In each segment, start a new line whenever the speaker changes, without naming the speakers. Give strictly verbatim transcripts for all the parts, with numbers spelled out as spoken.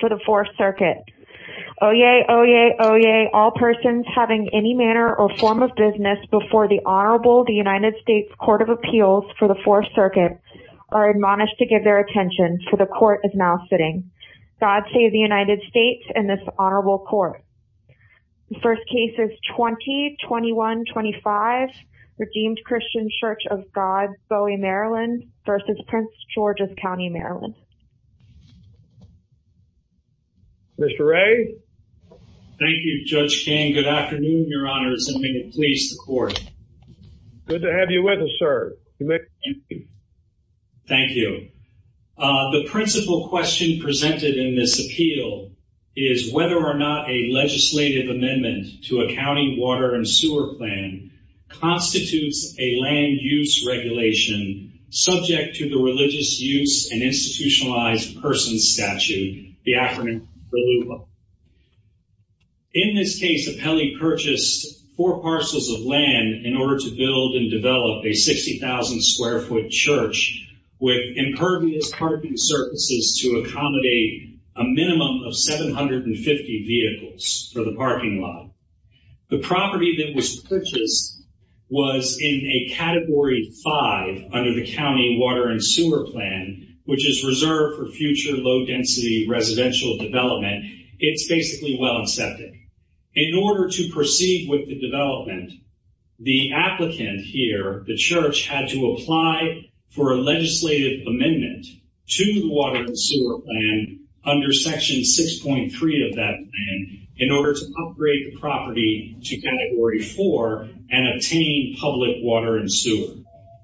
for the Fourth Circuit. Oyez, oyez, oyez, all persons having any manner or form of business before the Honorable the United States Court of Appeals for the Fourth Circuit are admonished to give their attention, for the court is now sitting. God save the United States and this honorable court. The first case is twenty twenty-one twenty-five, Redeemed Christian Church of God, Bowie, Maryland, versus Prince George's County, Maryland.
Mister Ray?
Thank you, Judge King. Good afternoon, Your Honors, and may it please the court.
Good to have you with us, sir. You may-
Thank you. Uh, the principal question presented in this appeal is whether or not a legislative amendment to a county water and sewer plan constitutes a land use regulation subject to the Religious Use and Institutionalized Persons Statute, the acronym RLUIPA. In this case, Appellee purchased four parcels of land in order to build and develop a sixty thousand square foot church with impervious parking surfaces to accommodate a minimum of seven hundred fifty vehicles for the parking lot. The property that was purchased was in a Category five under the County Water and Sewer Plan, which is reserved for future low-density residential development. It's basically well and septic. In order to proceed with the development, the applicant here, the church, had to apply for a legislative amendment to the Water and Sewer Plan under Section six point three of that plan in order to upgrade the property to Category four and obtain public water and sewer.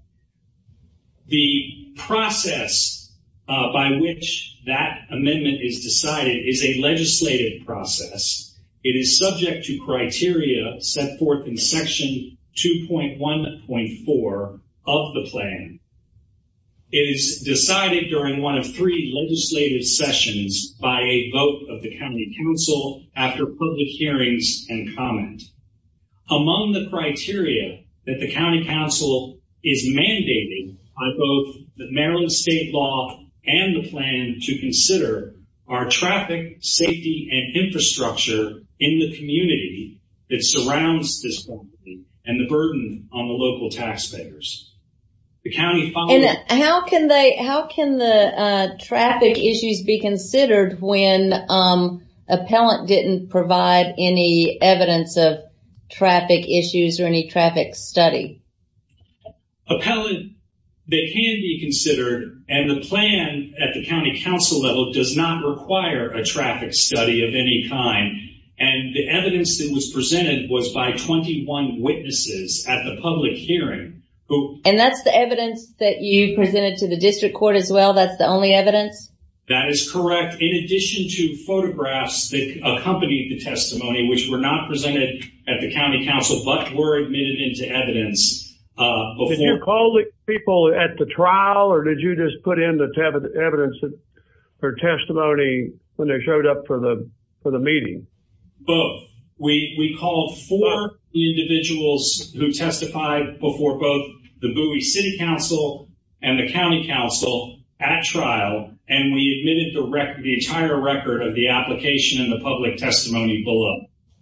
The process uh, by which that amendment is decided is a legislative process. It is subject to criteria set forth in Section two point one point four of the plan. It is decided during one of three legislative sessions by a vote of the county council after public hearings and comment. Among the criteria that the county council is mandated by both the Maryland state law and the plan to consider are traffic, safety, and infrastructure in the community that surrounds this property and the burden on the local taxpayers. The county followed.
And how can they, how can the uh, traffic issues be considered when um, appellant didn't provide any evidence of traffic issues or any traffic study?
Appellant, they can be considered, and the plan at the county council level does not require a traffic study of any kind. And the evidence that was presented was by twenty-one witnesses at the public hearing. Who,
and that's the evidence that you presented to the district court as well? That's the only evidence?
That is correct. In addition to photographs that accompanied the testimony, which were not presented at the county council, but were admitted into evidence uh, before.
Did you call the people at the trial, or did you just put in the te- evidence that, or testimony when they showed up for the for the meeting?
Both. We we called four individuals who testified before both the Bowie City Council and the County Council at trial, and we admitted the, rec- the entire record of the application and the public testimony below.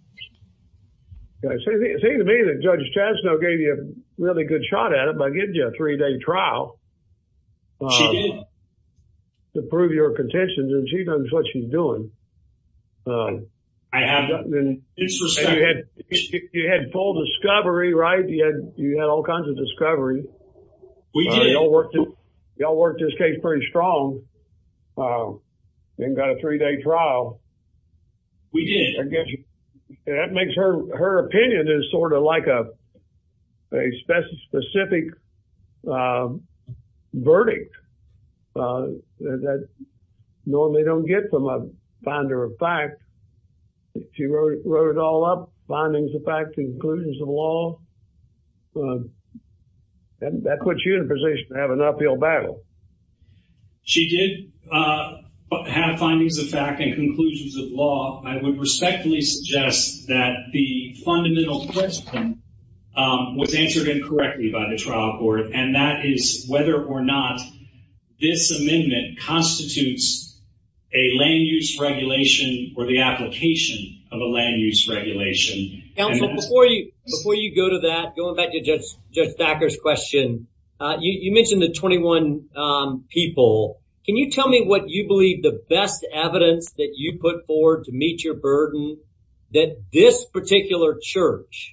Yeah, it seems to me that Judge Chasno gave you a really good shot at it by giving you a three-day trial. Uh,
she did.
To prove your contentions, and she knows what she's doing. Um,
I have
and,
disrespect.
And you had you had full discovery, right? You had you had all kinds of discovery.
We
uh,
did.
Y'all worked it, y'all worked this case pretty strong. Uh, and got a three day trial.
We did.
I guess that makes her her opinion is sort of like a a specific uh, verdict uh, that, that normally don't get from a finder of fact. She wrote, wrote it all up, findings of fact and conclusions of law. Uh, that, that puts you in a position to have an uphill battle.
She did uh, have findings of fact and conclusions of law. I would respectfully suggest that the fundamental question um, was answered incorrectly by the trial court, and that is whether or not this amendment constitutes a land use regulation or the application of a land use regulation.
Counsel, before you before you go to that, going back to Judge Judge Thacker's question, uh, you, you mentioned the twenty-one um, people. Can you tell me what you believe the best evidence that you put forward to meet your burden that this particular church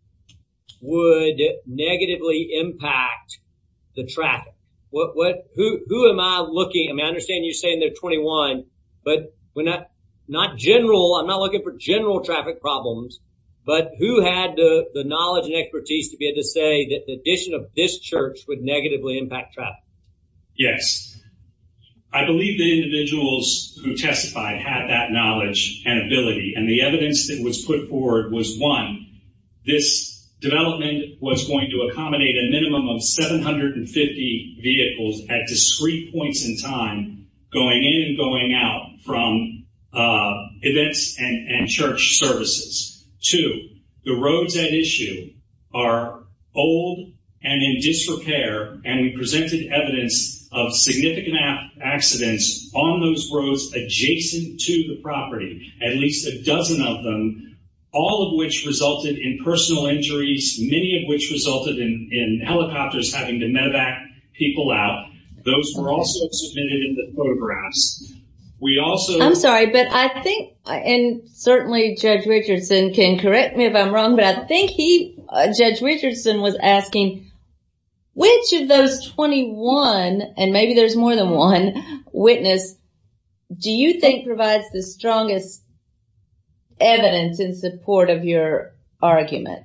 would negatively impact the traffic? What, what, who, who am I looking? I mean, I understand you're saying they're twenty-one, but we're not, not general. I'm not looking for general traffic problems, but who had the, the knowledge and expertise to be able to say that the addition of this church would negatively impact traffic?
Yes. I believe the individuals who testified had that knowledge and ability, and the evidence that was put forward was, one, this development was going to accommodate a minimum of seven hundred fifty vehicles at discrete points in time going in and going out from uh events and, and church services. Two, the roads at issue are old and in disrepair, and we presented evidence of significant accidents on those roads adjacent to the property, at least a dozen of them, all of which resulted in personal injuries, many of which resulted in, in helicopters having to medevac people out. Those were also submitted in the photographs. We also...
I'm sorry, but I think, and certainly Judge Richardson can correct me if I'm wrong, but I think he, uh, Judge Richardson was asking which of those twenty-one, and maybe there's more than one, witness, do you think provides the strongest evidence in support of your argument?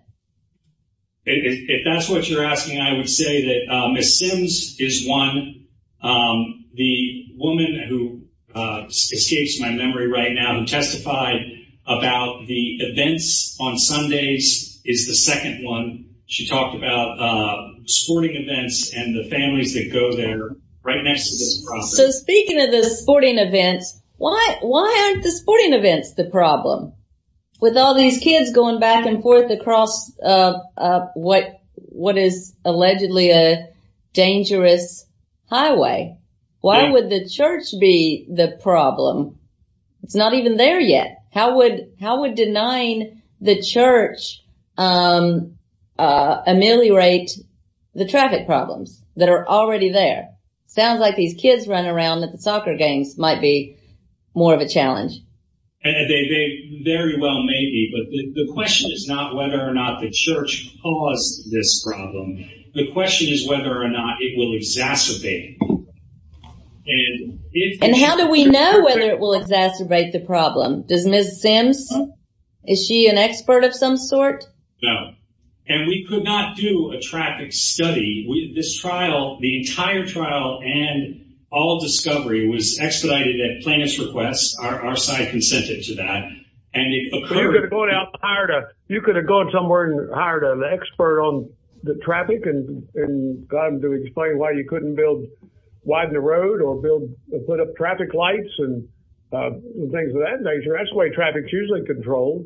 If, if that's what you're asking, I would say that uh, Miz Sims is one. Um, the woman who uh, escapes my memory right now, who testified about the events on Sundays, is the second one. She talked about uh, sporting events and the families that go there right next to this property.
So speaking of the sporting events, why why aren't the sporting events the problem? With all these kids going back and forth across uh, uh, what what is allegedly a dangerous highway, why would the church be the problem? It's not even there yet. How would how would denying the church um, uh, ameliorate the traffic problems that are already there? Sounds like these kids running around at the soccer games might be more of a challenge.
And they, they very well may be, but the, the question is not whether or not the church caused this problem. The question is whether or not it will exacerbate it. And, if
and how do we know whether it will exacerbate the problem? Does Miz Sims, is she an expert of some sort?
No. And we could not do a traffic study. We, this trial, the entire trial and all discovery was expedited at plaintiff's request. Our, our side consented to that. And it occurred.
So you could have gone out and hired a, you could have gone somewhere and hired an expert on the traffic and, and got him to explain why you couldn't build, widen the road or build, put up traffic lights and, uh, and things of that nature. That's the way traffic's usually controlled.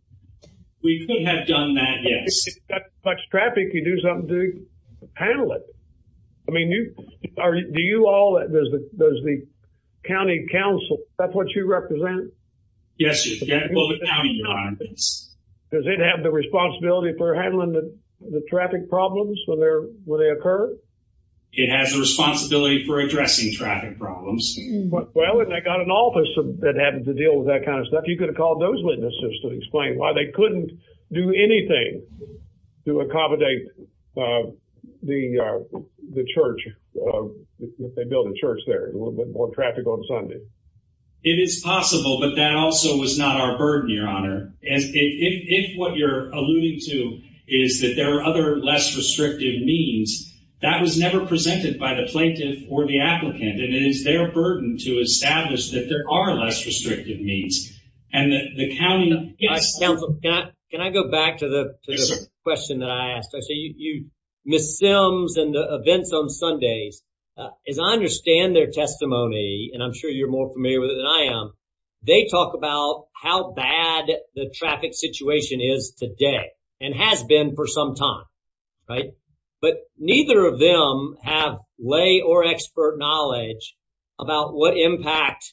We could have done that, yes.
If you've got much traffic, you do something to handle it. I mean, you are. Do you all? Does the does the county council? That's what you represent.
Yes, you. Yeah, well, the county, Your Honor. Does
it have the responsibility for handling the the traffic problems when they're when they occur?
It has a responsibility for addressing traffic problems.
Well, and they got an office that had to deal with that kind of stuff. You could have called those witnesses to explain why they couldn't do anything to accommodate uh, the uh, the church uh, if they build a church there. A little bit more traffic on Sunday.
It is possible, but that also was not our burden, Your Honor. As if, if, if what you're alluding to is that there are other less restrictive means, that was never presented by the plaintiff or the applicant, and it is their burden to establish that there are less restrictive means. And the, the county... Yes.
Uh, counsel, can I, can I go back to the, to
yes,
the
sir.
question that I asked? I say you, you, Miz Sims and the events on Sundays, uh, as I understand their testimony, and I'm sure you're more familiar with it than I am, they talk about how bad the traffic situation is today and has been for some time, right? But neither of them have lay or expert knowledge about what impact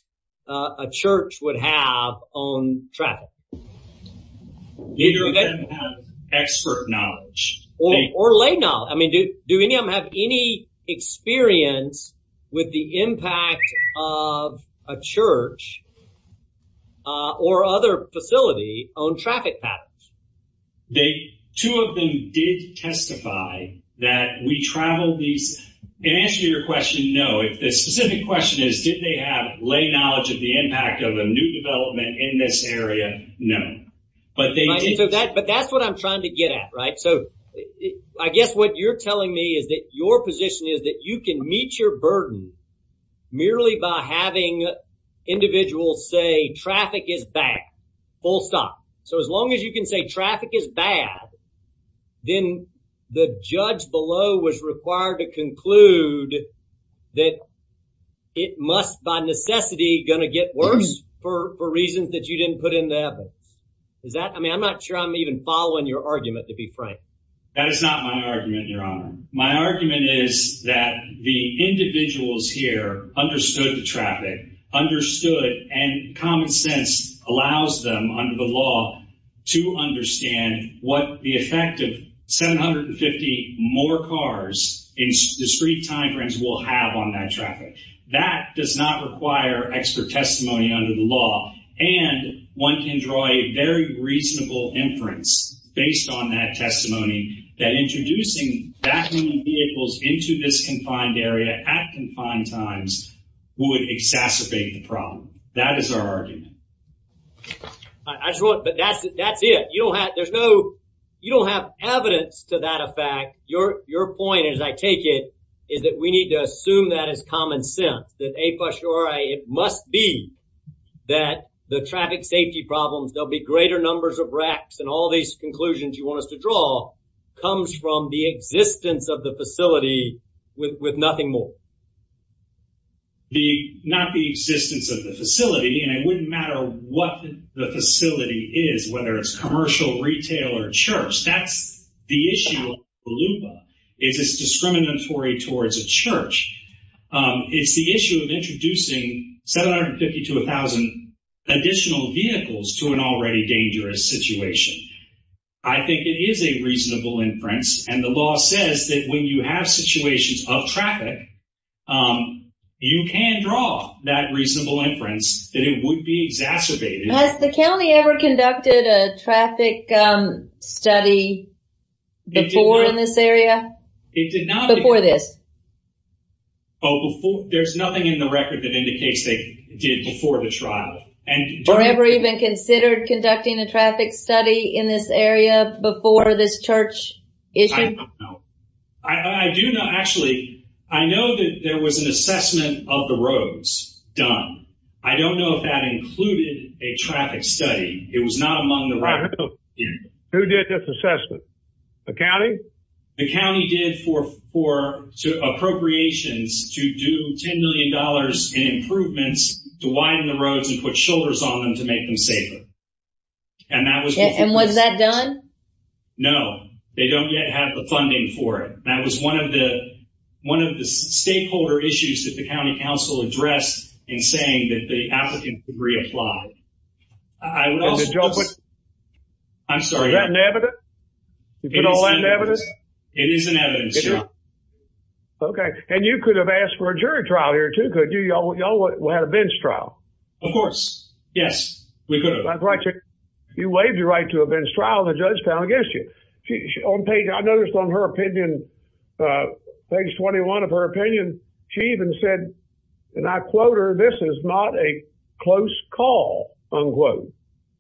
uh, a church would have on traffic?
Neither of them have expert knowledge.
Or,
they,
or lay knowledge. I mean, do, do any of them have any experience with the impact of a church uh, or other facility on traffic patterns?
They, two of them did testify that we traveled these. In answer to your question, no. If the specific question is, did they have lay knowledge of the impact of a new development in this area? No. But they
right,
did.
So that, but that's what I'm trying to get at, right? So it, I guess what you're telling me is that your position is that you can meet your burden merely by having individuals say traffic is bad, full stop. So as long as you can say traffic is bad, then the judge below was required to conclude that it must by necessity going to get worse for, for reasons that you didn't put in the evidence. Is that, I mean, I'm not sure I'm even following your argument, to be frank.
That is not my argument, Your Honor. My argument is that the individuals here understood the traffic, understood, and common sense allows them under the law to understand what the effect of seven hundred fifty more cars in discrete timeframes will have on that traffic. That does not require expert testimony under the law, and one can draw a very reasonable inference based on that testimony that introducing that many vehicles into this confined area at confined times would exacerbate the problem. That is our argument.
I just want, but that's, that's it. You don't have, there's no, you don't have evidence to that effect. Your, your point, as I take it, is that we need to assume that as common sense, that a posteriori, it must be that the traffic safety problems, there'll be greater numbers of wrecks and all these conclusions you want us to draw comes from the existence of the facility with, with nothing more.
The, not the existence of the facility, and it wouldn't matter what the facility is, whether it's commercial, retail, or church. That's the issue of RLUIPA, is it's discriminatory towards a church. Um, it's the issue of introducing seven hundred fifty to one thousand additional vehicles to an already dangerous situation. I think it is a reasonable inference, and the law says that when you have situations of traffic, um, you can draw that reasonable inference that it would be exacerbated.
Has the county ever conducted a traffic um, study before in this area?
It did not.
Before this?
Oh, before. There's nothing in the record that indicates they did before the trial. And
or ever even considered conducting a traffic study in this area before this church issue?
I don't know. I, I do know, actually, I know that there was an assessment of the roads done. I don't know if that included a traffic study. It was not among the records.
Who did this assessment? The county?
The county did for for to appropriations to do ten million dollars in improvements to widen the roads and put shoulders on them to make them safer. And that was.
Yeah, and was that done?
No, they don't yet have the funding for it. That was one of the one of the stakeholder issues that the county council addressed in saying that the applicant could reapply. I would
and
also.
Did y'all put,
I'm sorry.
Is that in evidence? You put all that in evidence?
It is in evidence, John.
Okay. And you could have asked for a jury trial here too, could you? Y'all, y'all had a bench trial.
Of course. Yes, we could have.
That's right. You, you waived your right to a bench trial and the judge found against you. She, she, on page, I noticed on her opinion, uh, page twenty-one of her opinion, she even said, and I quote her, "This is not a close call," unquote.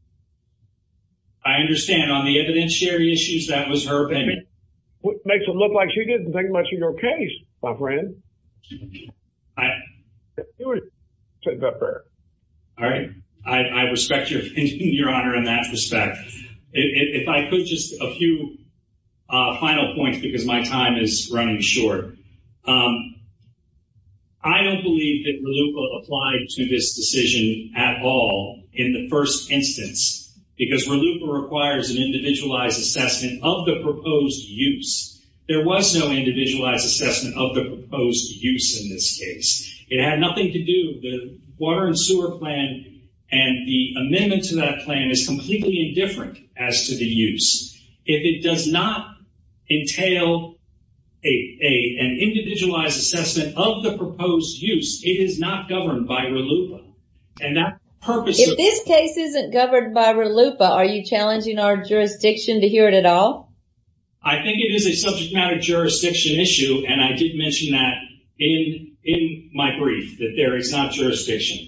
I understand. On the evidentiary issues, that was her opinion.
What makes it look like she didn't think much of your case, my friend.
I.
You were sitting up there.
All right. I, I respect your opinion, Your Honor, in that respect. If, if I could just a few uh, final points, because my time is running short. Um, I don't believe that RLUIPA applied to this decision at all in the first instance, because RLUIPA requires an individualized assessment of the proposed use. There was no individualized assessment of the proposed use in this case. It had nothing to do, the, water and sewer plan and the amendment to that plan is completely indifferent as to the use. If it does not entail a, a, an individualized assessment of the proposed use, it is not governed by RLUIPA. And that purpose
If
of,
this case isn't governed by RLUIPA, are you challenging our jurisdiction to hear it at all?
I think it is a subject matter jurisdiction issue, and I did mention that in in my brief, that there is not jurisdiction.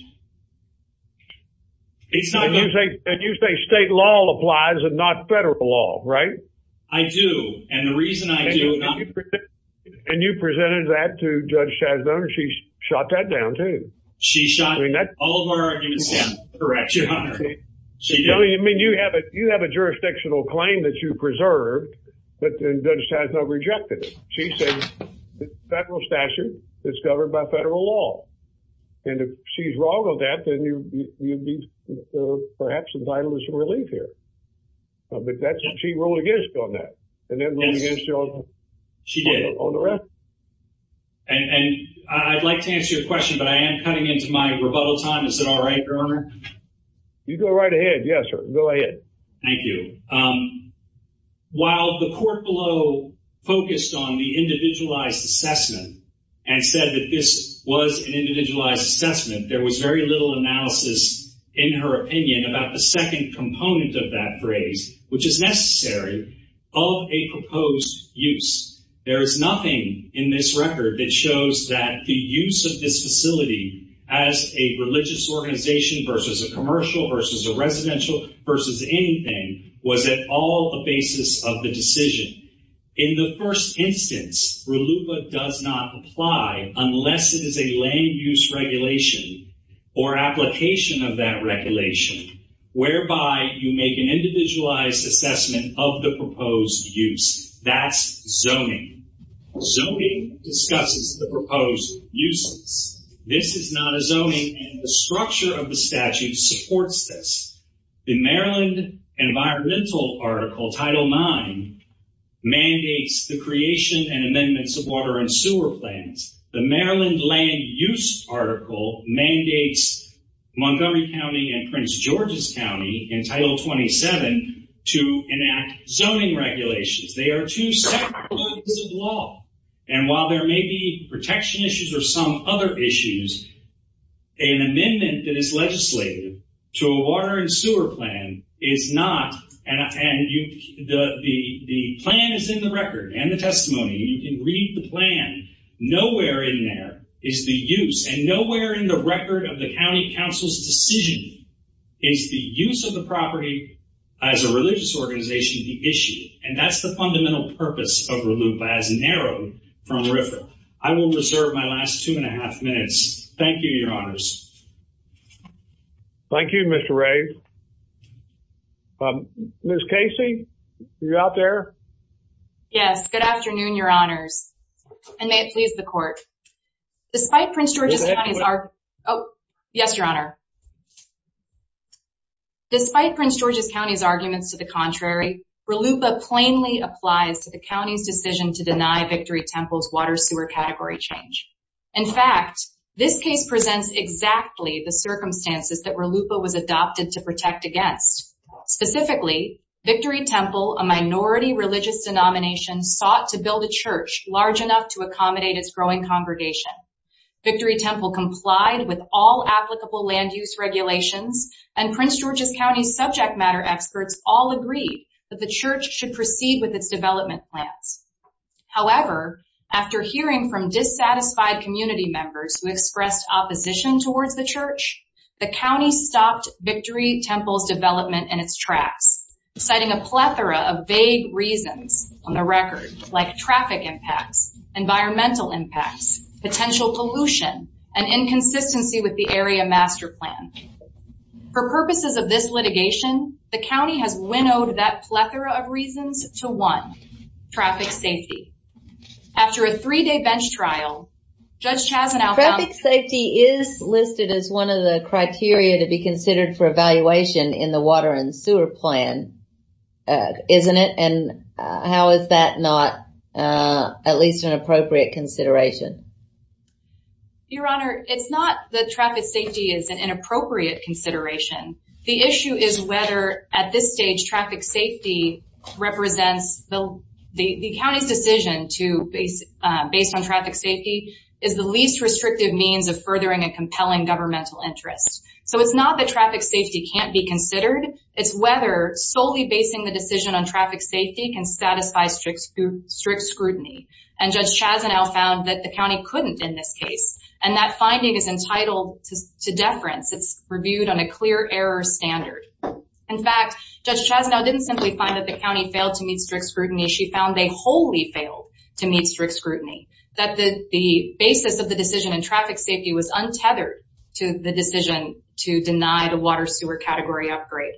It's not.
And you say, and you say state law applies and not federal law, right?
I do, and the reason I
and
do,
you, and, you present, and you presented that to Judge Chasnone, and she shot that down too.
She shot I mean, that, all of our arguments down. Correct, Your Honor. She did.
I mean, I mean, you have a you have a jurisdictional claim that you preserved, but then Judge Chasnone rejected it. She said it's federal statute that's governed by federal law, and if she's wrong on that, then you, you you'd be uh, perhaps entitled to some relief here. Uh, but that's she ruled against you on that, and then ruled yes. against you on
she did
on, on the rest.
And, and I'd like to answer your question, but I am cutting into my rebuttal time. Is it all right, Your Honor?
You go right ahead. Yes, sir. Go ahead.
Thank you. Um, while the court below focused on the individualized assessment and said that this was an individualized assessment, there was very little analysis in her opinion about the second component of that phrase, which is necessary, of a proposed use. There is nothing in this record that shows that the use of this facility as a religious organization versus a commercial versus a residential versus anything was at all a basis of the decision. In the first instance, RLUIPA does not apply unless it is a land use regulation or application of that regulation, whereby you make an individualized assessment of the proposed use. That's zoning. Zoning discusses the proposed uses. This is not a zoning, and the structure of the statute supports this. The Maryland Environmental Article, Title nine, mandates the creation and amendments of water and sewer plans. The Maryland Land Use Article mandates Montgomery County and Prince George's County in Title twenty-seven to enact zoning regulations. They are two separate bodies of law. And while there may be protection issues or some other issues, an amendment that is legislative to a water and sewer plan is not, and, and you, the, the, the plan is in the record and the testimony. You can read the plan. Nowhere in there is the use, and nowhere in the record of the county council's decision is the use of the property as a religious organization the issue. And that's the fundamental purpose of RLUIPA as narrowed from R I F R A. I will reserve my last two and a half minutes. Thank you, Your Honors.
Thank you, Mister Ray. Um, Miz Casey, you out there?
Yes. Good afternoon, Your Honors. And may it please the court. Despite Prince George's County's arg- oh, yes, Your Honor. Despite Prince George's County's arguments to the contrary, RLUIPA plainly applies to the county's decision to deny Victory Temple's water sewer category change. In fact, this case presents exactly the circumstances that RLUIPA was adopted to protect against. Specifically, Victory Temple, a minority religious denomination, sought to build a church large enough to accommodate its growing congregation. Victory Temple complied with all applicable land use regulations, and Prince George's County's subject matter experts all agreed that the church should proceed with its development plans. However, after hearing from dissatisfied community members who expressed opposition towards the church, the county stopped Victory Temple's development in its tracks, citing a plethora of vague reasons on the record, like traffic impacts, environmental impacts, potential pollution, and inconsistency with the area master plan. For purposes of this litigation, the county has winnowed that plethora of reasons to one, traffic safety. After a three-day bench trial, Judge Chasnow found...
Traffic safety is listed as one of the criteria to be considered for evaluation in the water and sewer plan, uh, isn't it? And uh, how is that not uh, at least an appropriate consideration?
Your Honor, it's not that traffic safety is an inappropriate consideration. The issue is whether, at this stage, traffic safety represents the the, the county's decision to base uh, based on traffic safety is the least restrictive means of furthering a compelling governmental interest. So it's not that traffic safety can't be considered. It's whether solely basing the decision on traffic safety can satisfy strict, strict scrutiny. And Judge Chazanow found that the county couldn't in this case. And that finding is entitled to, to deference. It's reviewed on a clear error standard. In fact, Judge Chazanow didn't simply find that the county failed to meet strict scrutiny. She found they wholly failed to meet strict scrutiny, that the, the basis of the decision in traffic safety was untethered to the decision to deny the water sewer category upgrade.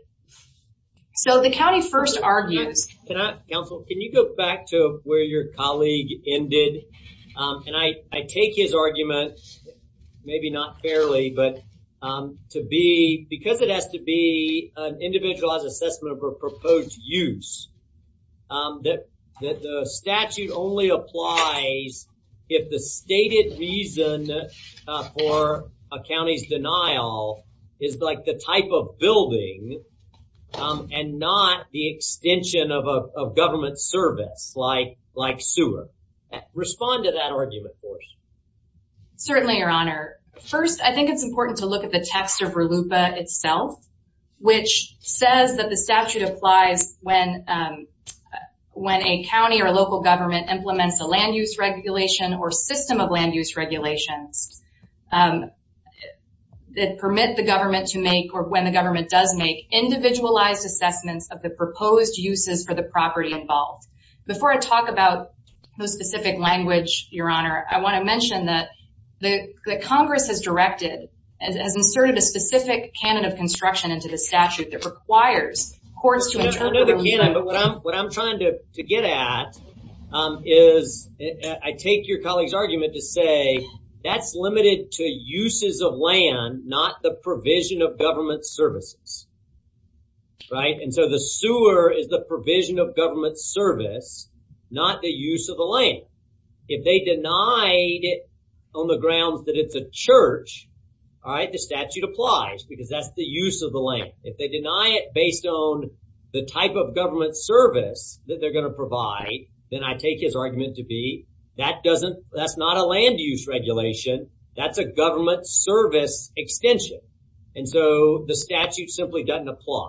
So the county first argues.
Can I, counsel, can you go back to where your colleague ended? Um, and I, I take his argument, maybe not fairly, but um, to be, because it has to be an individualized assessment of a proposed use, um, that, that the statute only applies if the stated reason uh, for a county's denial is like the type of building um, and not the extension of a of government service like like sewer. Respond to that argument for us.
Certainly, Your Honor. First, I think it's important to look at the text of RLUIPA itself, which says that the statute applies when um, when a county or local government implements a land use regulation or system of land use regulations um, that permit the government to make, or when the government does make, individualized assessments of the proposed uses for the property involved. Before I talk about those specific language, Your Honor, I want to mention that the, the Congress has directed, has, has inserted a specific canon of construction into the statute that requires courts to interpret.
I know the canon, but what I'm what I'm trying to to get at um, is I take your colleague's argument to say that's limited to uses of land, not the provision of government services, right? And so the sewer is the provision of government service, not the use of the land. If they denied it on the grounds that it's a church, all right, the statute applies because that's the use of the land. If they deny it based on the type of government service that they're going to provide, then I take his argument to be that doesn't, that's not a land use regulation. That's a government service extension. And so the statute simply doesn't apply.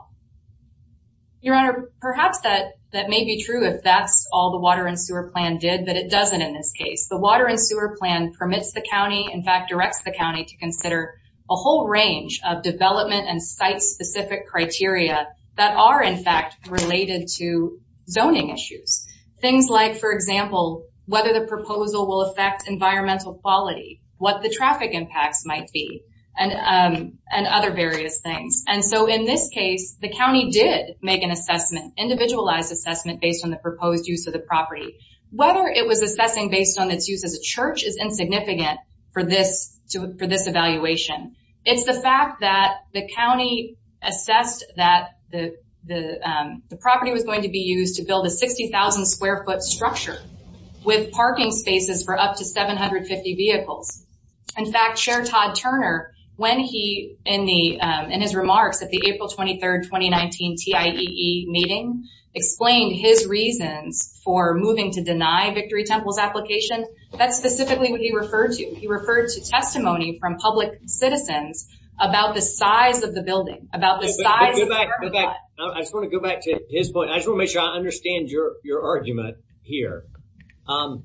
Your Honor, perhaps that, that may be true if that's all the water and sewer plan did, but it doesn't in this case. The water and sewer plan permits the county, in fact, directs the county to consider a whole range of development and site-specific criteria that are, in fact, related to zoning issues. Things like, for example, whether the proposal will affect environmental quality, what the traffic impacts might be, and um, and other various things. And so in this case, the county did make an assessment, individualized assessment based on the proposed use of the property. Whether it was assessing based on its use as a church is insignificant for this to, for this evaluation. It's the fact that the county assessed that the the um, the property was going to be used to build a sixty thousand square foot structure with parking spaces for up to seven hundred fifty vehicles. In fact, Chair Todd Turner, when he, in the, um, in his remarks at the April twenty-third, twenty nineteen T I E E meeting, explained his reasons for moving to deny Victory Temple's application. That's specifically what he referred to. He referred to testimony from public citizens about the size of the building, about the
yeah,
size
go
of
back,
the
go back. I just want to go back to his point. I just want to make sure I understand your, your argument here. Um,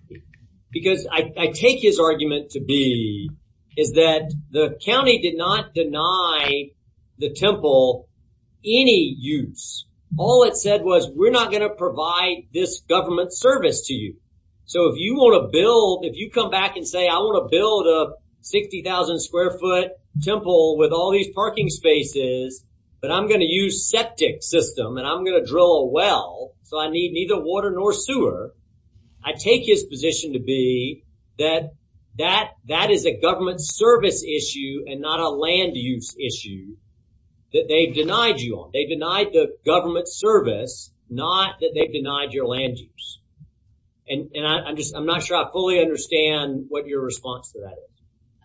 because I, I take his argument to be is that the county did not deny the temple any use. All it said was, we're not going to provide this government service to you. So if you want to build, if you come back and say, I want to build a sixty thousand square foot temple with all these parking spaces, but I'm going to use septic system and I'm going to drill a well, so I need neither water nor sewer. I take his position to be that that that is a government service issue and not a land use issue that they've denied you on. They denied the government service, not that they've denied your land use. And and I, I'm just I'm not sure I fully understand what your response to that is.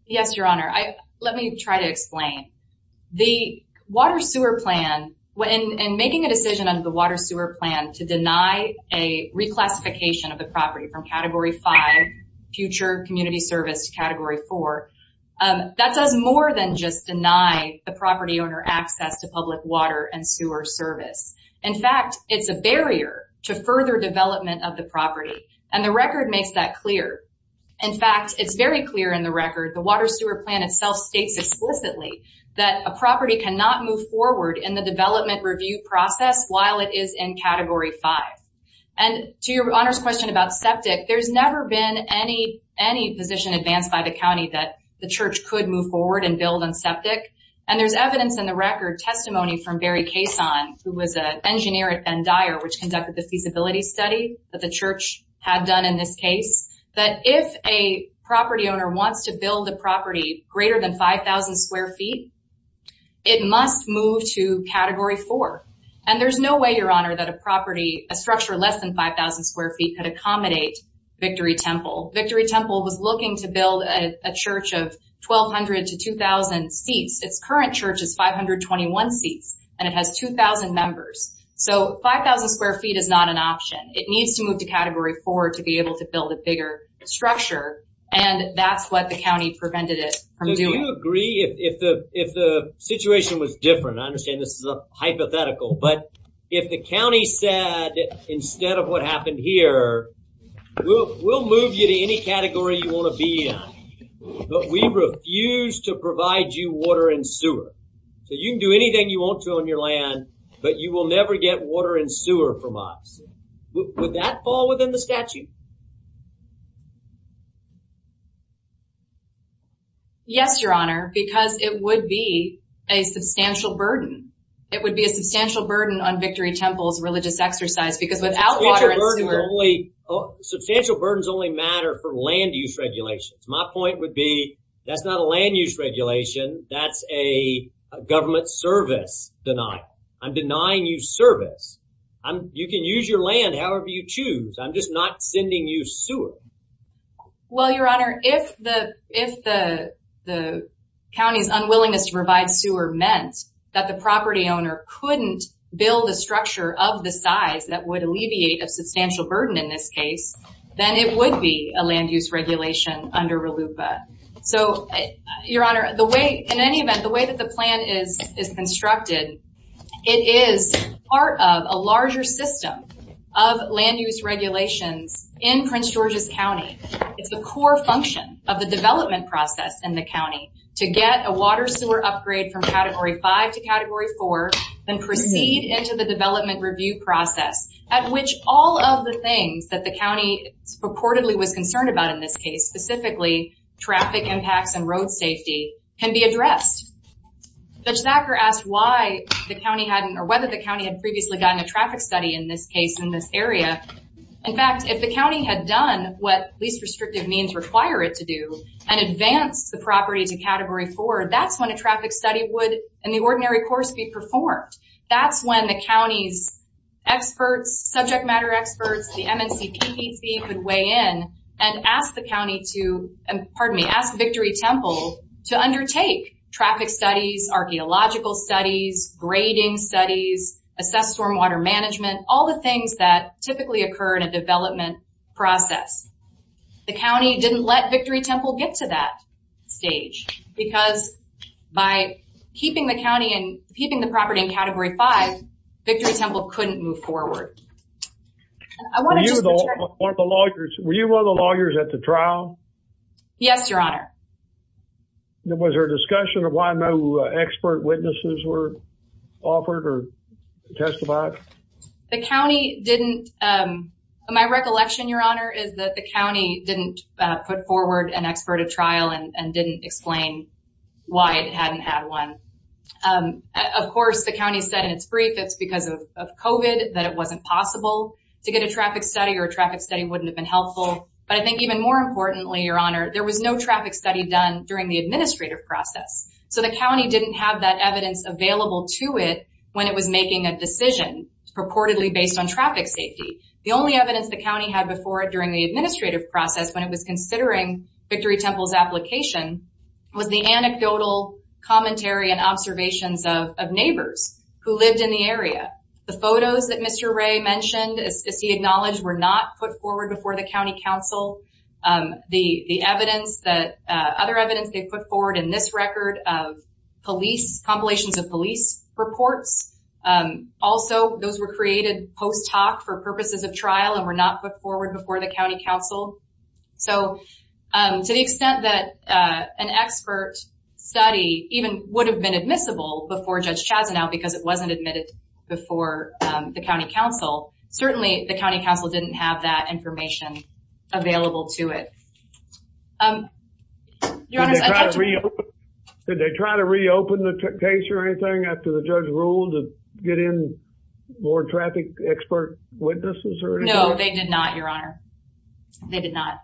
Yes, Your Honor. I, let me try to explain. The water sewer plan, in, in making a decision under the water sewer plan to deny a reclassification of the property from category five, future community service, to category four, um, that does more than just deny the property owner access to public water and sewer service. In fact, it's a barrier to further development of the property. And the record makes that clear. In fact, it's very clear in the record. The water sewer plan itself states explicitly that a property cannot move forward in the development review process while it is in category five. And to your Honor's question about septic, there's never been any, any position advanced by the county that the church could move forward and build on septic. And there's evidence in the record, testimony from Barry Cason, who was an engineer at Ben Dyer, which conducted the feasibility study that the church had done in this case, that if a property owner wants to build a property greater than five thousand square feet, it must move to category four. And there's no way, Your Honor, that a property, a structure less than five thousand square feet could accommodate Victory Temple. Victory Temple was looking to build a, a church of twelve hundred to two thousand seats. Its current church is five hundred twenty-one seats, and it has two thousand members. So five thousand square feet is not an option. It needs to move to category four to be able to build a bigger structure, and that's what the county prevented it from
so
doing.
Do you agree if, if the if the situation was different? I understand this is a hypothetical, but if the county said, instead of what happened here, we'll we'll move you to any category you want to be in, but we refuse to provide you water and sewer. So you can do anything you want to on your land, but you will never get water and sewer from us. W- would that fall within the statute?
Yes, Your Honor, because it would be a substantial burden. It would be a substantial burden on Victory Temple's religious exercise, because without water and sewer...
Only, oh, substantial burdens only matter for land use regulations. My point would be, that's not a land use regulation, that's a, a government service denial. I'm denying you service. I'm, you can use your land however you choose. I'm just not sending you sewer.
Well, Your Honor, if the, if the, the county's unwillingness to provide sewer meant that the property owner couldn't build a structure of the size that would alleviate a substantial burden in this case, then it would be a land use regulation under RLUIPA. So, Your Honor, the way, in any event, the way that the plan is, is constructed, it is part of a larger system of land use regulations in Prince George's County. It's the core function of the development process in the county to get a water sewer upgrade from category five to category four, then proceed into the development review process, at which all of the things that the county purportedly was concerned about in this case, specifically traffic impacts and road safety, can be addressed. Judge Thacker asked why the county hadn't, or whether the county had previously gotten a traffic study in this case, in this area. In fact, if the county had done what least restrictive means require it to do and advance the property to category four, that's when a traffic study would, in the ordinary course, be performed. That's when the county's experts, subject matter experts, the M N C P P C could weigh in and ask the county to, pardon me, ask Victory Temple to undertake traffic studies, archaeological studies, grading studies, assess stormwater management, all the things that typically occur in a development process. The county didn't let Victory Temple get to that stage because by keeping the county and keeping the property in category five, Victory Temple couldn't move forward. I want
were
to
you
just
the,
return-
one of the lawyers? Were you one of the lawyers at the trial?
Yes, Your Honor.
Was there a discussion of why no uh, expert witnesses were offered or testified?
The county didn't, um, my recollection, Your Honor, is that the county didn't uh, put forward an expert at trial and, and didn't explain why it hadn't had one. Um, of course, the county said in its brief it's because of, of COVID that it wasn't possible to get a traffic study, or a traffic study wouldn't have been helpful. But I think even more importantly, Your Honor, there was no traffic study done during the administrative process. So the county didn't have that evidence available to it when it was making a decision purportedly based on traffic safety. The only evidence the county had before it during the administrative process when it was considering Victory Temple's application was the anecdotal commentary and observations of, of neighbors who lived in the area. The photos that Mister Ray mentioned, as, as he acknowledged, were not put forward before the county council. Um, the, the evidence that, uh, other evidence they put forward in this record of police, compilations of police reports, um, also those were created post hoc for purposes of trial and were not put forward before the county council. So, um, to the extent that, uh, an expert study even would have been admissible before Judge Chazanow because it wasn't admitted before, um, the county council, certainly the county council didn't have that information available to it. Um, Your Honor, I'd like to reopen.
Did they try to reopen the t- case or anything after the judge ruled to get in more traffic expert witnesses or anything?
No, they did not, Your Honor. They did not.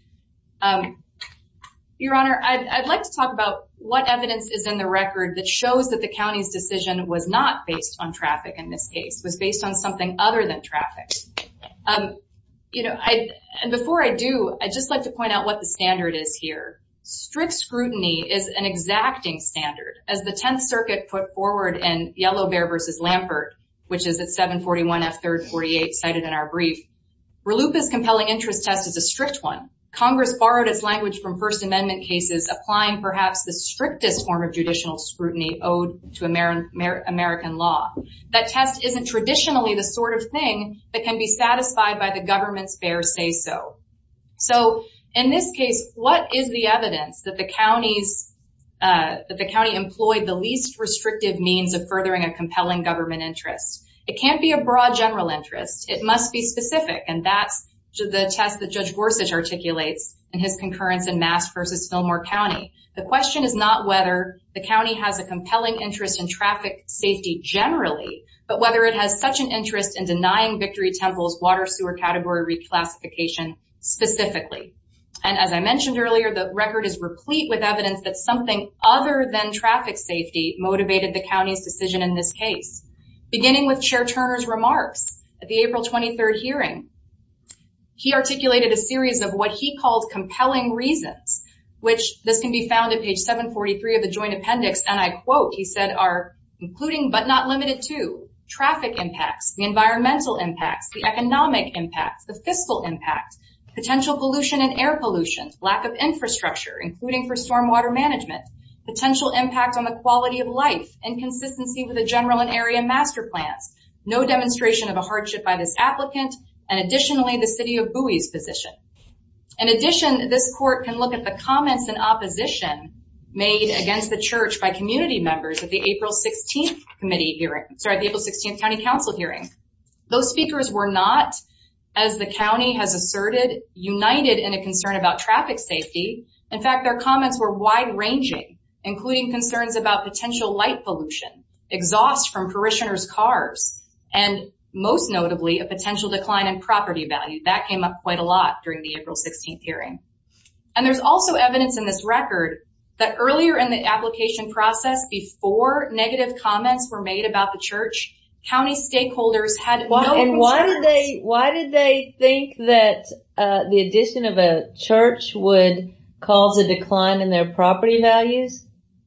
Um, Your Honor, I'd, I'd like to talk about what evidence is in the record that shows that the county's decision was not based on traffic in this case, was based on something other than traffic. Um, you know, I, and before I do, I'd just like to point out what the standard is here. Strict scrutiny is an exacting standard, as the tenth Circuit put forward in Yellow Bear versus Lampert, which is at seven forty-one F third forty-eight, cited in our brief. RLUIPA's compelling interest test is a strict one. Congress borrowed its language from First Amendment cases, applying perhaps the strictest form of judicial scrutiny owed to Amer- Amer- American law. That test isn't traditionally the sort of thing that can be satisfied by the government's bare say-so. So, in this case, what is the evidence that the county's, uh, that the county employed the least restrictive means of furthering a compelling government interest? It can't be a broad general interest. It must be specific, and that's the test that Judge Gorsuch articulates in his concurrence in Mass versus Fillmore County. The question is not whether the county has a compelling interest in traffic safety generally, but whether it has such an interest in denying Victory Temple's water sewer category reclassification specifically. And as I mentioned earlier, the record is replete with evidence that something other than traffic safety motivated the county's decision in this case. Beginning with Chair Turner's remarks at the April twenty-third hearing, he articulated a series of what he called compelling reasons, which this can be found at page seven forty-three of the Joint Appendix, and I quote, he said, are including but not limited to traffic impacts, the environmental impacts, the economic impacts, the fiscal impact, potential pollution and air pollution, lack of infrastructure, including for stormwater management, potential impact on the quality of life, inconsistency with the general and area master plans, no demonstration of a hardship by this applicant, and additionally, the city of Bowie's position. In addition, this court can look at the comments in opposition made against the church by community members at the April sixteenth committee hearing, sorry, the April sixteenth county council hearing. Those speakers were not, as the county has asserted, united in a concern about traffic safety. In fact, their comments were wide-ranging, including concerns about potential light pollution, exhaust from parishioners' cars, and most notably, a potential decline in property value. That came up quite a lot during the April sixteenth hearing. And there's also evidence in this record that earlier in the application process, before negative comments were made about the church, county stakeholders had
why,
no
And
concerns.
why did they, why did they think that uh, the addition of a church would cause a decline in their property values?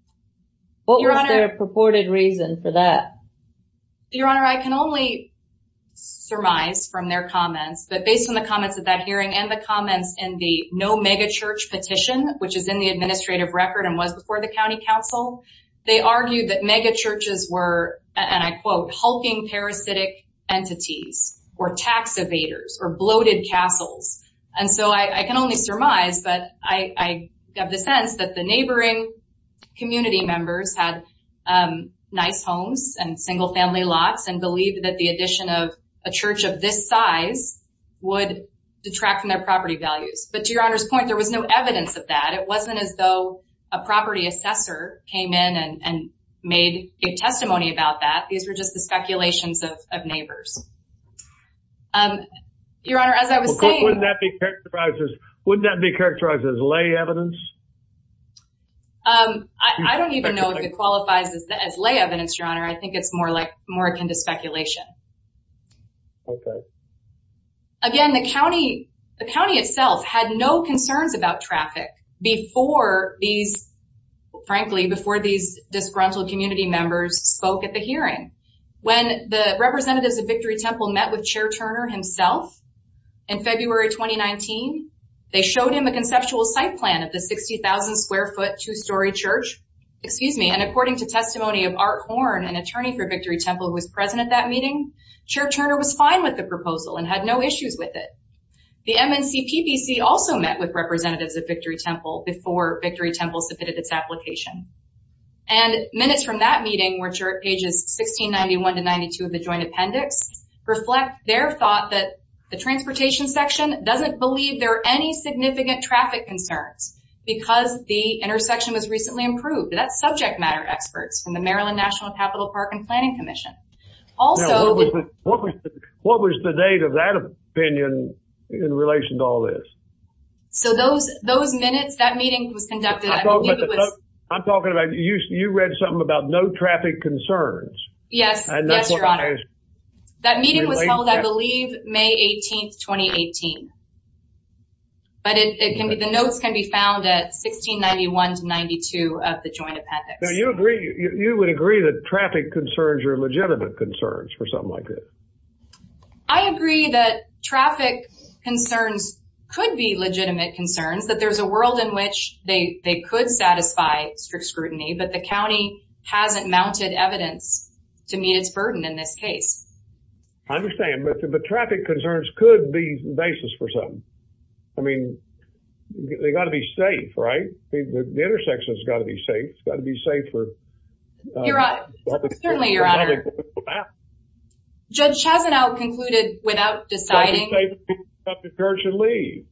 What
Your
was
Honor,
their purported reason for that?
Your Honor, I can only surmise from their comments, but based on the comments at that hearing and the comments in the No Mega Church petition, which is in the administrative record and was before the county council, they argued that mega churches were, and I quote, hulking parasitic entities or tax evaders or bloated castles. And so I, I can only surmise, but I, I have the sense that the neighboring community members had um, nice homes and single family lots and believed that the addition of a church of this size would detract from their property values. But to Your Honor's point, there was no evidence of that. It wasn't as though a property assessor came in and, and made a testimony about that. These were just the speculations of, of neighbors. Um, Your Honor, as I was
well,
saying,
wouldn't that be characterized as wouldn't that be characterized as lay evidence?
Um, I, I don't even know if it qualifies as, as lay evidence, Your Honor. I think it's more like more akin to speculation.
Okay.
Again, the county, the county itself had no concerns about traffic before these frankly, before these disgruntled community members spoke at the hearing. When the representatives of Victory Temple met with Chair Turner himself in February twenty nineteen, they showed him a conceptual site plan of the sixty thousand square foot two-story church. Excuse me. And according to testimony of Art Horn, an attorney for Victory Temple who was present at that meeting, Chair Turner was fine with the proposal and had no issues with it. The M N C P B C also met with representatives of Victory Temple before Victory Temple submitted its application. And minutes from that meeting, which are at pages sixteen ninety-one to ninety-two of the joint appendix, reflect their thought that the transportation section doesn't believe there are any significant traffic concerns because the intersection was recently improved. That's subject matter experts from the Maryland National Capital Park and Planning Commission. Also,
now, what, was the, what, was the, what was the date of that opinion in relation to all this?
So those those minutes, that meeting was conducted, I believe it was...
No, I'm talking about, you You read something about no traffic concerns.
Yes,
and that's
yes, Your Honor.
I,
that meeting was held, I believe, May eighteenth, twenty eighteen. But it, it can be, the notes can be found at sixteen ninety-one to ninety-two of the joint appendix.
Now, you agree, you, you would agree that traffic concerns are legitimate concerns for something like this?
I agree that traffic concerns could be legitimate concerns, that there's a world in which they, they could satisfy strict scrutiny, but the county hasn't mounted evidence to meet its burden in this case.
I understand, but, but traffic concerns could be the basis for something. I mean, they got to be safe, right? I mean, the, the intersection's got to be safe. It's got to be safe for... Uh,
Your Honor, certainly, Your Honor. Judge Chazanow concluded without deciding...
up to church and leave.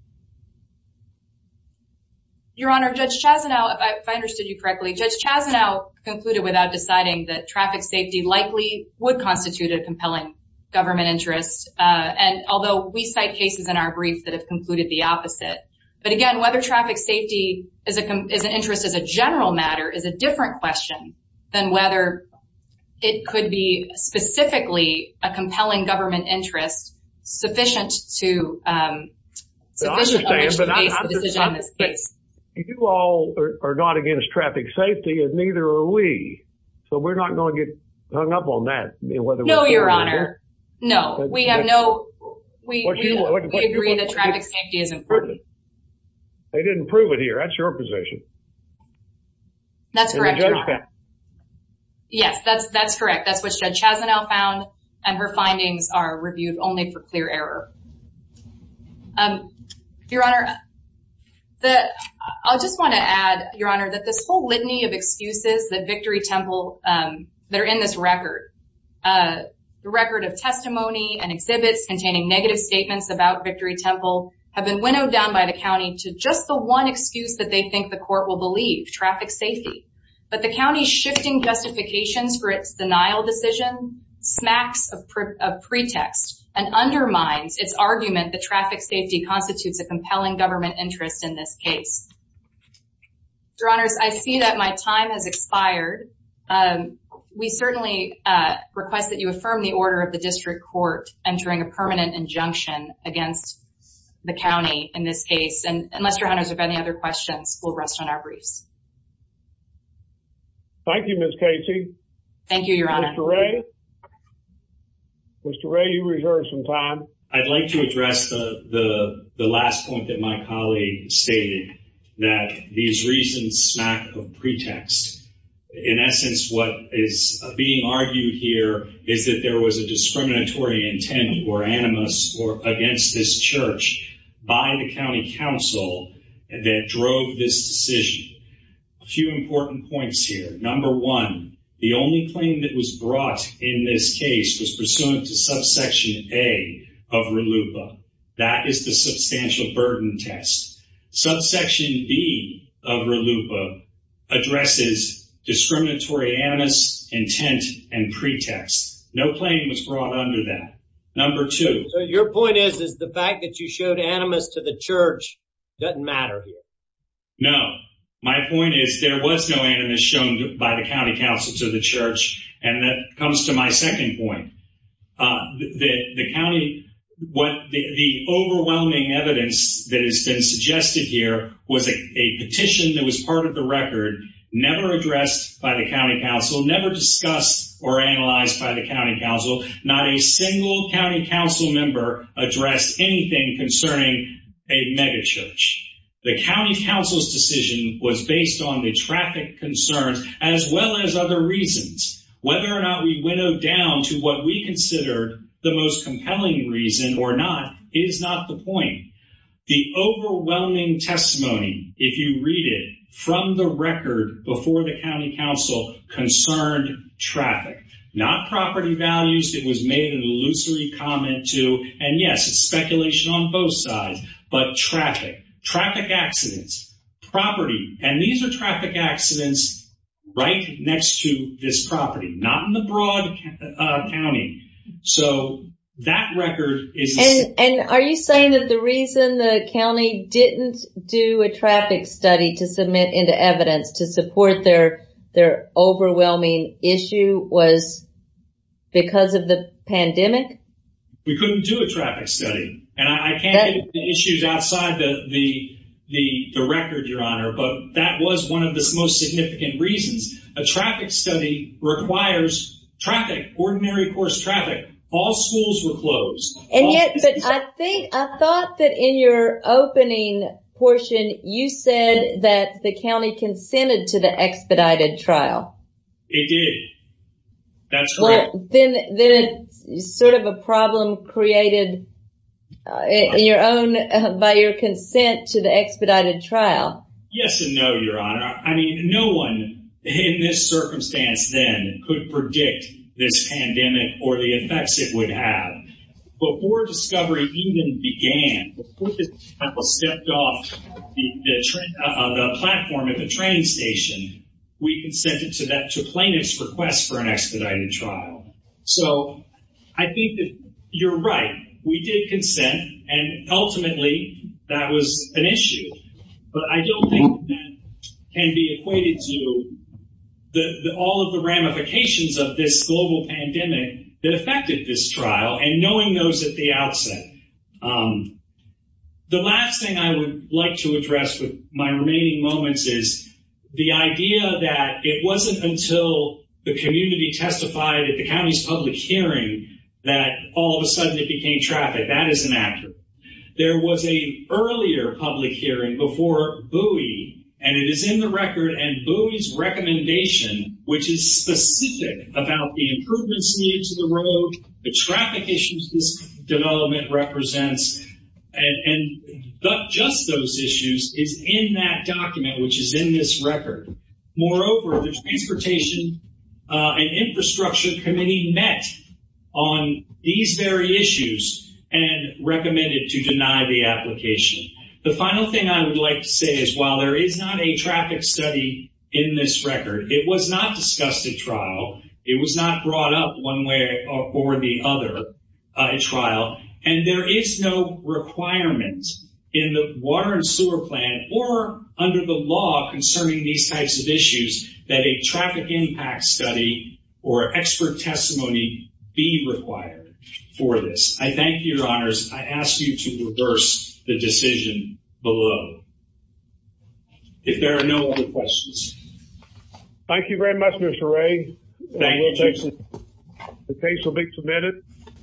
Your Honor, Judge Chazanow, if I, if I understood you correctly, Judge Chazanow concluded without deciding that traffic safety likely would constitute a compelling government interest. Uh, and although we cite cases in our brief that have concluded the opposite. But again, whether traffic safety is, a, is an interest as a general matter is a different question than whether it could be specifically a compelling government interest sufficient to um, sufficient on which to base the decision in this case.
You all are, are not against traffic safety, and neither are we. So we're not going to get hung up on that. Whether
no, Your Honor. No, we have no. We we, you, what, we what agree that traffic safety is important.
They didn't prove it here. That's your position.
That's correct, Your Honor. Yes, that's that's correct. That's what Judge Chazanow found. And her findings are reviewed only for clear error. Um, Your Honor, the, I just want to add, Your Honor, that this whole litany of excuses that Victory Temple, um, that are in this record, uh, the record of testimony and exhibits containing negative statements about Victory Temple have been winnowed down by the county to just the one excuse that they think the court will believe, traffic safety. But the county's shifting justifications for its denial decision smacks of, pre- of pretext and undermines its argument that traffic safety constitutes a compelling government interest in this case. Your Honors, I see that my time has expired. Um, we certainly uh, request that you affirm the order of the district court entering a permanent injunction against the county in this case. And unless Your Honors have any other questions, we'll rest on our briefs.
Thank you, Miz Casey.
Thank you, Your Honor.
Mister Ray? Mister Ray, you reserve some time.
I'd like to address the, the, the last point that my colleague stated, that these reasons smack of pretext. In essence, what is being argued here is that there was a discriminatory intent or animus or against this church by the county council that drove this decision. A few important points here. Number one, the only claim that was brought in this case was pursuant to subsection A of RLUIPA. That is the substantial burden test. Subsection B of RLUIPA addresses discriminatory animus, intent, and pretext. No claim was brought under that. Number two.
So your point is, is the fact that you showed animus to the church doesn't matter here?
No. My point is there was no animus shown by the county council to the church, and that comes to my second point. Uh, the, the county, what the, the overwhelming evidence that has been suggested here was a, a petition that was part of the record never addressed by the county council, never discussed or analyzed by the county council. Not a single county council member addressed anything concerning a megachurch. The county council's decision was based on the traffic concerns as well as other reasons. Whether or not we winnowed down to what we considered the most compelling reason or not is not the point. The overwhelming testimony, if you read it from the record before the county council, concerned traffic, not property values. It was made an illusory comment to, and yes, it's speculation on both sides, but traffic, traffic accidents, property, and these are traffic accidents right next to this property, not in the broad uh, county. So that record is...
And, and are you saying that the reason the county didn't do a traffic study to submit into evidence to support their their overwhelming issue was because of the pandemic?
We couldn't do a traffic study. And I, I can't that, get into issues outside the, the, the, the record, Your Honor, but that was one of the most significant reasons. A traffic study requires traffic, ordinary course traffic. All schools were closed.
And
All
yet, but I think, I thought that in your opening portion, you said that the county consented to the expedited trial.
It did. That's correct.
Well, then, then it's sort of a problem created uh, in your own, uh, by your consent to the expedited trial.
Yes and no, Your Honor. I mean, no one in this circumstance then could predict this pandemic or the effects it would have. Before discovery even began, before this people stepped off the, the, tra- uh, the platform at the train station, we consented to that, to plaintiff's request for an expedited trial. So I think that you're right. We did consent, and ultimately that was an issue. But I don't think that can be equated to The, the, all of the ramifications of this global pandemic that affected this trial, and knowing those at the outset. Um, the last thing I would like to address with my remaining moments is the idea that it wasn't until the community testified at the county's public hearing that all of a sudden it became traffic. That is inaccurate. There was a earlier public hearing before Bowie, and it is in the record, and Bowie's recommendation, which is specific about the improvements needed to the road, the traffic issues this development represents, and, and the, just those issues is in that document, which is in this record. Moreover, the Transportation uh, and Infrastructure Committee met on these very issues and recommended to deny the application. The final thing I would like to say is, while there is not a traffic study in this record, it was not discussed at trial. It was not brought up one way or, or the other uh, at trial. And there is no requirement in the water and sewer plan or under the law concerning these types of issues that a traffic impact study or expert testimony be required for this. I thank you, Your Honors. I ask you to reverse the decision below. If there are no other questions.
Thank you very much, Mister Ray.
Thank
uh, we'll
you.
take the, the case will be submitted.